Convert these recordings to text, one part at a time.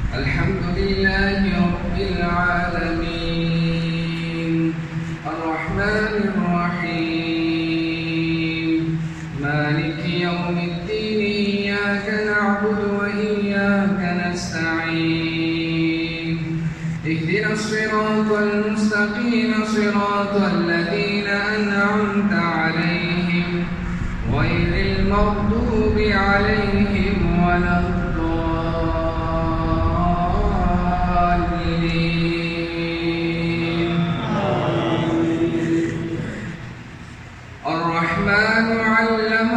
الحمد لله رب العالمين الرحمن الرحيم مالك يوم الدين إياك نعبد وإياك نستعين اهدنا الصراط المستقيم صراط الذين أنعمت عليهم غير المغضوب عليهم ولا الضالين. الرحمن علم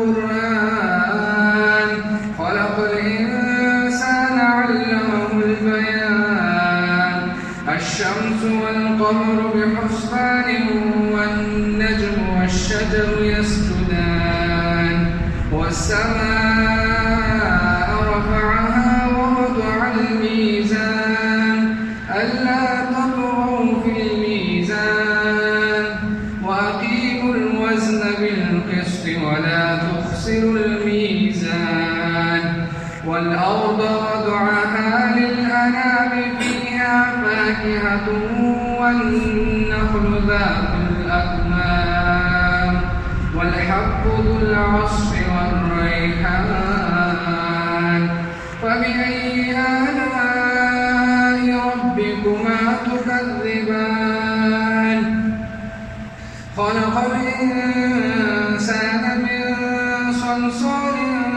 القرآن خلق الإنسان علمه البيان الشمس والقمر بحسبان والنجم والشجر يسجدان والسماء رفعها ووضع الميزان ألا تطغوا في الميزان وأقيموا الوزن بالقسط ولا تخسروا الميزان والأرض وضعها للأنام فيها فاكهة والنخل ذات الأكمام والحب ذو العصف والريحان فبأي آلاء ربكما تكذبان خلق الإنسان من صلصال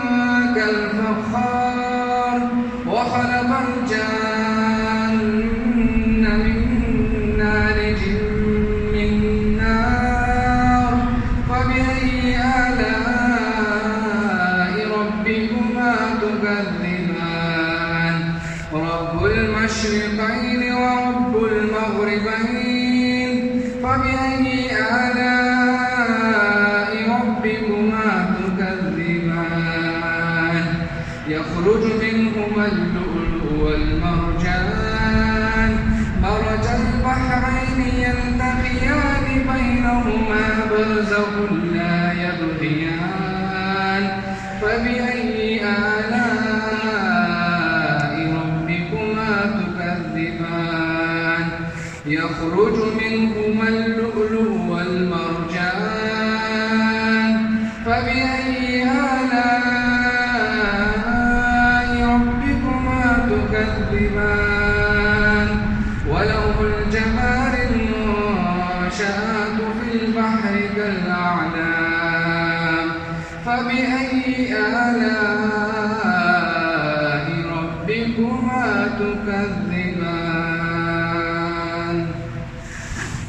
كالفخار وخلق الجن من مارج من نار فبأي آلاء ربكما تكذبان رب المشرقين ورب المغربين فبأي آلاء ربكما تكذبان يخرج منهما اللؤلؤ والمرجان مرج البحرين يلتقيان بينهما برزخ لا يبغيان فبأي آلاء ربكما تكذبان يخرج منهما اللؤلؤ والمرجان فبأي آلاء ربكما تكذبان وله الجوار المنشآت في البحر كالأعلام فبأي آلاء ربكما تكذبان